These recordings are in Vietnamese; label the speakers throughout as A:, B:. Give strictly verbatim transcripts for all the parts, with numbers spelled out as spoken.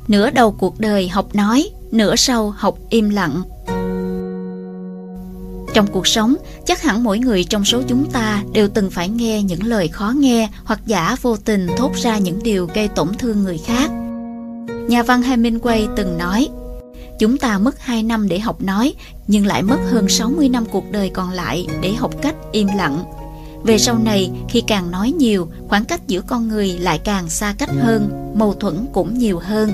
A: Nửa đầu cuộc đời học nói, nửa sau học im lặng. Trong cuộc sống, chắc hẳn mỗi người trong số chúng ta đều từng phải nghe những lời khó nghe hoặc giả vô tình thốt ra những điều gây tổn thương người khác. Nhà văn Hemingway từng nói, chúng ta mất hai năm để học nói, nhưng lại mất hơn sáu mươi năm cuộc đời còn lại để học cách im lặng. Về sau này, khi càng nói nhiều, khoảng cách giữa con người lại càng xa cách hơn, mâu thuẫn cũng nhiều hơn.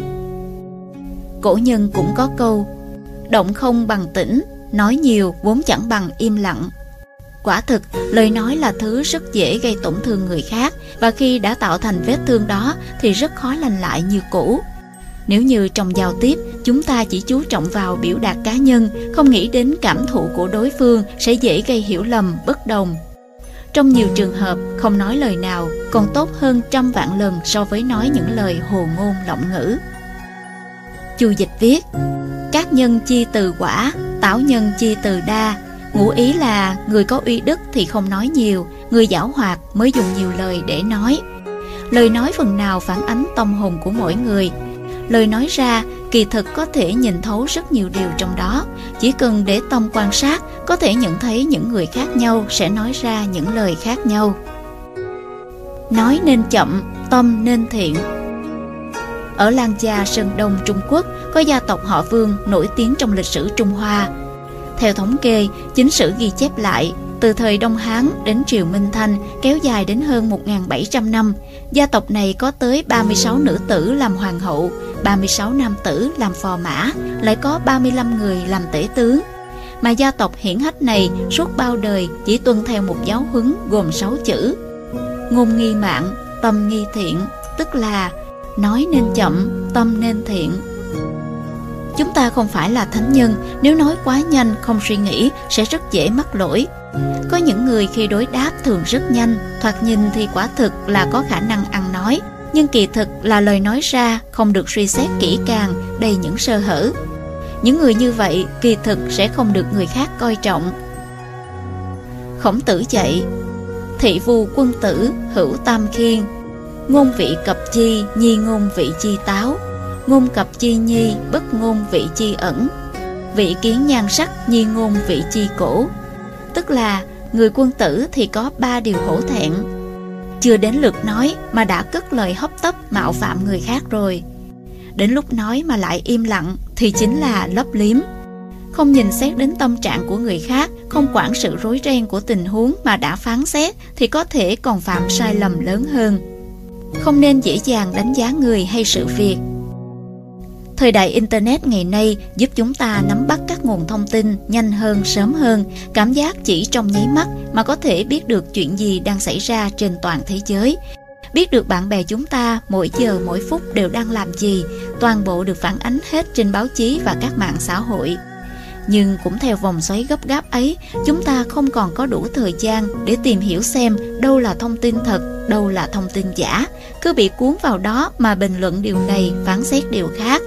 A: Cổ nhân cũng có câu, động không bằng tĩnh, nói nhiều vốn chẳng bằng im lặng. Quả thực, lời nói là thứ rất dễ gây tổn thương người khác, và khi đã tạo thành vết thương đó thì rất khó lành lại như cũ. Nếu như trong giao tiếp, chúng ta chỉ chú trọng vào biểu đạt cá nhân, không nghĩ đến cảm thụ của đối phương sẽ dễ gây hiểu lầm, bất đồng. Trong nhiều trường hợp, không nói lời nào còn tốt hơn trăm vạn lần so với nói những lời hồ ngôn lộng ngữ. Chu Dịch viết, các nhân chi từ quả, tảo nhân chi từ đa. Ngụ ý là người có uy đức thì không nói nhiều, người giảo hoạt mới dùng nhiều lời để nói. Lời nói phần nào phản ánh tâm hồn của mỗi người. Lời nói ra kỳ thực có thể nhìn thấu rất nhiều điều trong đó. Chỉ cần để tâm quan sát, có thể nhận thấy những người khác nhau sẽ nói ra những lời khác nhau. Nói nên chậm, tâm nên thiện. Ở Lang Gia, Sơn Đông, Trung Quốc, có gia tộc họ Vương nổi tiếng trong lịch sử Trung Hoa. Theo thống kê, chính sử ghi chép lại, từ thời Đông Hán đến triều Minh Thanh kéo dài đến hơn một nghìn bảy trăm năm, gia tộc này có tới ba mươi sáu nữ tử làm hoàng hậu, ba mươi sáu nam tử làm phò mã, lại có ba mươi lăm người làm tể tướng. Mà gia tộc hiển hách này suốt bao đời chỉ tuân theo một giáo huấn gồm sáu chữ: ngôn nghi mạn, tâm nghi thiện, tức là nói nên chậm, tâm nên thiện. Chúng ta không phải là thánh nhân, nếu nói quá nhanh, không suy nghĩ sẽ rất dễ mắc lỗi. Có những người khi đối đáp thường rất nhanh, thoạt nhìn thì quả thực là có khả năng ăn nói, nhưng kỳ thực là lời nói ra không được suy xét kỹ càng, đầy những sơ hở. Những người như vậy kỳ thực sẽ không được người khác coi trọng. Khổng Tử dạy, thị vu quân tử, hữu tam khiên. Ngôn vị cập chi, nhi ngôn vị chi táo. Ngôn cập chi nhi, bất ngôn vị chi ẩn. Vị kiến nhan sắc, nhi ngôn vị chi cổ. Tức là người quân tử thì có ba điều hổ thẹn. Chưa đến lượt nói mà đã cất lời hấp tấp mạo phạm người khác rồi. Đến lúc nói mà lại im lặng thì chính là lấp liếm. Không nhìn xét đến tâm trạng của người khác, không quản sự rối ren của tình huống mà đã phán xét thì có thể còn phạm sai lầm lớn hơn. Không nên dễ dàng đánh giá người hay sự việc. Thời đại Internet ngày nay giúp chúng ta nắm bắt các nguồn thông tin nhanh hơn, sớm hơn, cảm giác chỉ trong nháy mắt mà có thể biết được chuyện gì đang xảy ra trên toàn thế giới. Biết được bạn bè chúng ta mỗi giờ mỗi phút đều đang làm gì, toàn bộ được phản ánh hết trên báo chí và các mạng xã hội. Nhưng cũng theo vòng xoáy gấp gáp ấy, chúng ta không còn có đủ thời gian để tìm hiểu xem đâu là thông tin thật, đâu là thông tin giả. Cứ bị cuốn vào đó mà bình luận điều này, phán xét điều khác.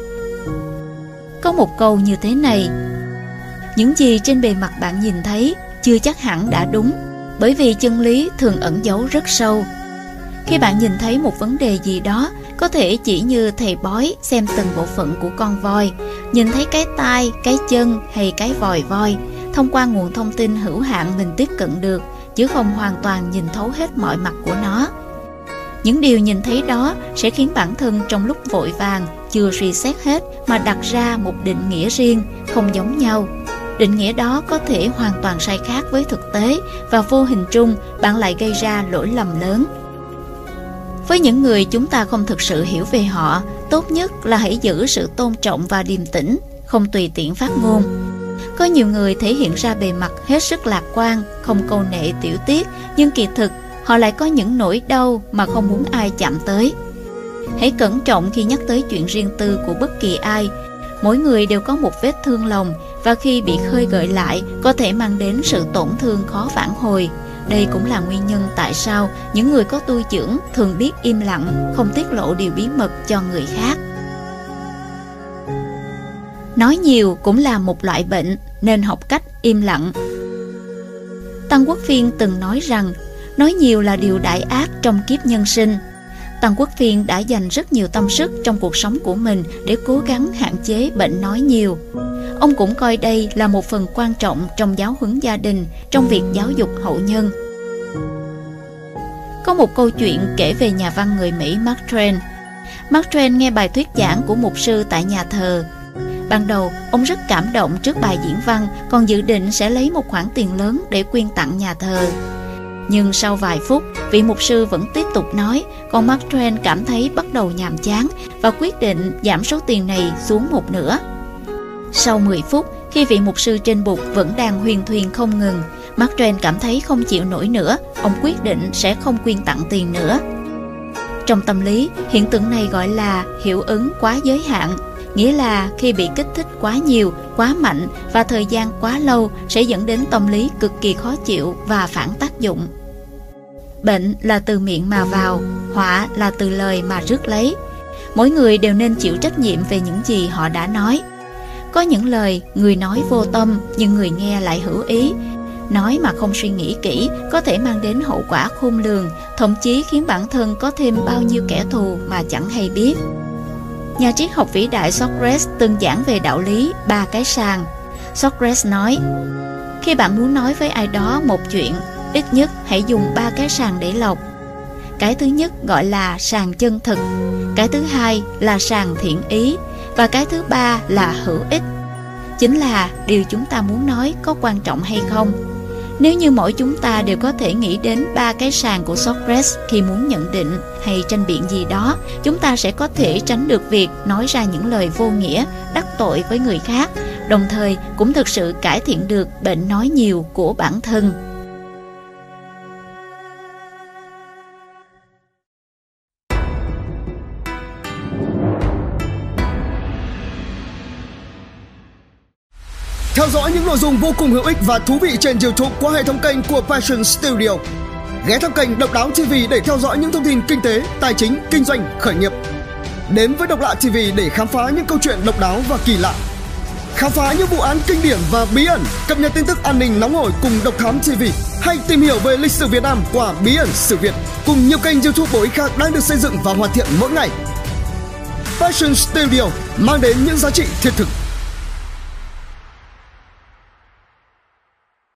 A: Có một câu như thế này: những gì trên bề mặt bạn nhìn thấy chưa chắc hẳn đã đúng, bởi vì chân lý thường ẩn giấu rất sâu. Khi bạn nhìn thấy một vấn đề gì đó, có thể chỉ như thầy bói xem từng bộ phận của con voi, nhìn thấy cái tai, cái chân hay cái vòi voi, thông qua nguồn thông tin hữu hạn mình tiếp cận được, chứ không hoàn toàn nhìn thấu hết mọi mặt của nó. Những điều nhìn thấy đó sẽ khiến bản thân trong lúc vội vàng, chưa suy xét hết mà đặt ra một định nghĩa riêng, không giống nhau. Định nghĩa đó có thể hoàn toàn sai khác với thực tế, và vô hình trung bạn lại gây ra lỗi lầm lớn. Với những người chúng ta không thực sự hiểu về họ, tốt nhất là hãy giữ sự tôn trọng và điềm tĩnh, không tùy tiện phát ngôn. Có nhiều người thể hiện ra bề mặt hết sức lạc quan, không câu nệ tiểu tiết, nhưng kỳ thực họ lại có những nỗi đau mà không muốn ai chạm tới. Hãy cẩn trọng khi nhắc tới chuyện riêng tư của bất kỳ ai. Mỗi người đều có một vết thương lòng, và khi bị khơi gợi lại có thể mang đến sự tổn thương khó vãn hồi. Đây cũng là nguyên nhân tại sao những người có tu dưỡng thường biết im lặng, không tiết lộ điều bí mật cho người khác. Nói nhiều cũng là một loại bệnh, nên học cách im lặng. Tăng Quốc Phiên từng nói rằng, nói nhiều là điều đại ác trong kiếp nhân sinh. Tăng Quốc Phiên đã dành rất nhiều tâm sức trong cuộc sống của mình để cố gắng hạn chế bệnh nói nhiều. Ông cũng coi đây là một phần quan trọng trong giáo huấn gia đình, trong việc giáo dục hậu nhân. Có một câu chuyện kể về nhà văn người Mỹ Mark Twain. Mark Twain nghe bài thuyết giảng của mục sư tại nhà thờ. Ban đầu, ông rất cảm động trước bài diễn văn, còn dự định sẽ lấy một khoản tiền lớn để quyên tặng nhà thờ. Nhưng sau vài phút, vị mục sư vẫn tiếp tục nói, còn Mark Twain cảm thấy bắt đầu nhàm chán và quyết định giảm số tiền này xuống một nửa. Sau mười phút, khi vị mục sư trên bục vẫn đang huyên thuyên không ngừng, Mark Twain cảm thấy không chịu nổi nữa, ông quyết định sẽ không quyên tặng tiền nữa. Trong tâm lý, hiện tượng này gọi là hiệu ứng quá giới hạn, nghĩa là khi bị kích thích quá nhiều, quá mạnh và thời gian quá lâu sẽ dẫn đến tâm lý cực kỳ khó chịu và phản tác dụng. Bệnh là từ miệng mà vào, họa là từ lời mà rước lấy. Mỗi người đều nên chịu trách nhiệm về những gì họ đã nói. Có những lời người nói vô tâm nhưng người nghe lại hữu ý. Nói mà không suy nghĩ kỹ có thể mang đến hậu quả khôn lường, thậm chí khiến bản thân có thêm bao nhiêu kẻ thù mà chẳng hay biết. Nhà triết học vĩ đại Socrates từng giảng về đạo lý ba cái sàng. Socrates nói, khi bạn muốn nói với ai đó một chuyện, ít nhất hãy dùng ba cái sàng để lọc. Cái thứ nhất gọi là sàng chân thực, cái thứ hai là sàng thiện ý, và cái thứ ba là hữu ích. Chính là điều chúng ta muốn nói có quan trọng hay không. Nếu như mỗi chúng ta đều có thể nghĩ đến ba cái sàng của Socrates khi muốn nhận định hay tranh biện gì đó, chúng ta sẽ có thể tránh được việc nói ra những lời vô nghĩa, đắc tội với người khác, đồng thời cũng thực sự cải thiện được bệnh nói nhiều của bản thân.
B: Theo dõi những nội dung vô cùng hữu ích và thú vị trên YouTube qua hệ thống kênh của Passion Studio. Ghé thăm kênh Độc Đáo ti vi để theo dõi những thông tin kinh tế, tài chính, kinh doanh, khởi nghiệp. Đến với Độc Lạ ti vi để khám phá những câu chuyện độc đáo và kỳ lạ. Khám phá những vụ án kinh điển và bí ẩn, cập nhật tin tức an ninh nóng hổi cùng Độc Thám ti vi. Hay tìm hiểu về lịch sử Việt Nam qua Bí ẩn sử Việt cùng nhiều kênh YouTube bổ ích khác đang được xây dựng và hoàn thiện mỗi ngày. Passion Studio mang đến những giá trị thiết thực.